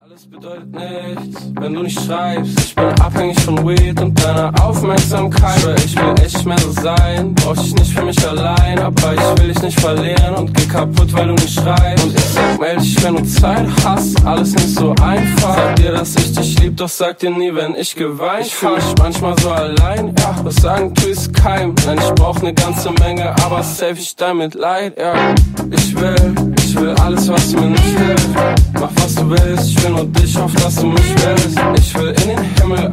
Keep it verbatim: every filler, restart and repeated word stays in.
Alles bedeutet nichts, wenn du nicht schreibst. Ich bin abhängig von Weed und deiner Aufmerksamkeit. Ich will echt mehr so sein, brauch dich nicht für mich allein. Aber ich will dich nicht verlieren und geh kaputt, weil du nicht schreibst. Und ich sag, meld dich, wenn du Zeit hast, alles nicht so einfach. Sag dir, dass ich dich lieb, doch sag dir nie, wenn ich geweint. Ich fühl mich manchmal so allein, ja, was sagen tu ist keim. Nein, ich brauch ne ganze Menge, aber safe ich damit leid, ja. Ich will, ich will alles, was mir nicht hilft. Mach was du willst, ich will nur dich, auf dass du mich willst. Ich will in den Himmel